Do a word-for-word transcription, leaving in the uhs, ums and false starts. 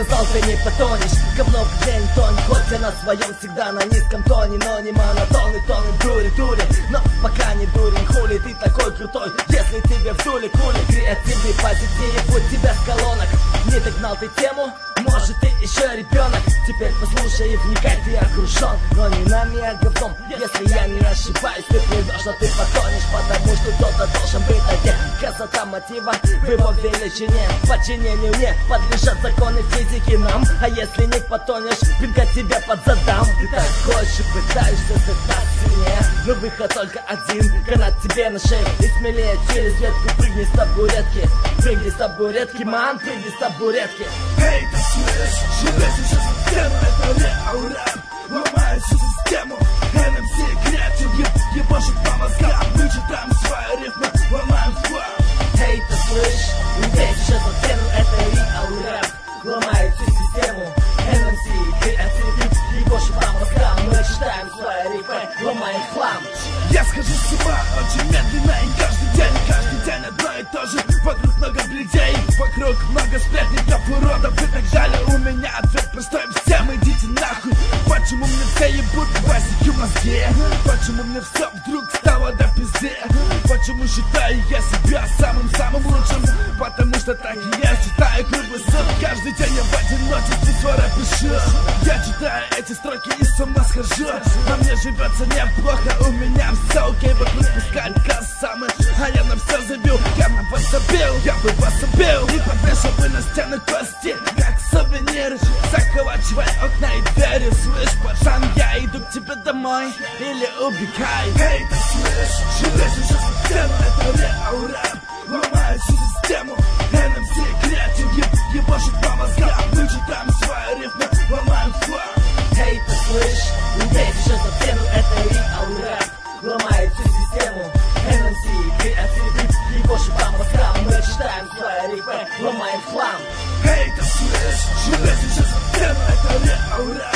сказал, ты не потонешь. Говно в день тонь, хоть ты на своем всегда на низком тоне, но не монотон и тон, и дури, дури. Но пока не дурень, хули, ты такой крутой, если тебе вдули кули. Креативный позитив у тебя с колонок. Не догнал ты тему, может ты еще ребенок. Теперь послушай и вникай, ты окружен, но не нами, а говном. Если я не ошибаюсь, ты плывешь, но ты потонешь, потому что кто-то должен быть один. Красота мотива в его величине, подчинению не подлежат законы физики нам. А если не потонешь, пинка тебе подзадам. Ты так хочешь и пытаешься стать сильнее, но выход только один, канат тебе на шею. И смелее через ветку прыгни с табуретки. Прыгни с табуретки, ман, прыгни с табуретки. Эй, ты слышишь? Железо сейчас в стену, это реал рэп. Ломает всю систему, эн эм си креатив, ебошит по мозгам. Мы читаем свои рифмы, ломаем флаг. Эй, ты слышишь? Людей сейчас в стену, это реал рэп. Ломает всю систему, эн эм си креатив, ебошит по мозгам. Мы читаем свои рифмы, ломаем хлам. Я схожу с ума очень медленно и каждый день, каждый день одно и то же. Вокруг много бледей, вокруг много сплетников, уродов и так далее. У меня ответ простой, всем идите нахуй. Почему мне все ебут классики мозги? Почему мне все вдруг стало до пизды? Почему считаю я себя самым-самым лучшим? Потому что так и есть, читаю круглый суд. Каждый день я в одиночестве свора пишу. Я читаю эти строки и с ума схожу. А мне живется неплохо, у меня все окей. Вокруг пускать кассамы, а я на все забил. Я на вас забил, я бы вас убил. И подвешал бы на стены кости, как сувениры. Заколачивай окна и двери. Слышь, пацан, я иду к тебе домой или убегай. Эй, ты слышишь? Железо сейчас в стену, это реал рэп. Ломает всю систему, эн эм си креатив, ебошит по мозгам. Мы читаем свои рифмы, ломаем флаг. Эй, ты слышишь? Людей сейчас в стену, это реал рэп. Ломает всю систему, эн эм си креатив, ебошит по мозгам. Мы читаем свои рифмы, ломаем хлам. Эй, ты слышишь? Железо сейчас в стену, это реал рэп.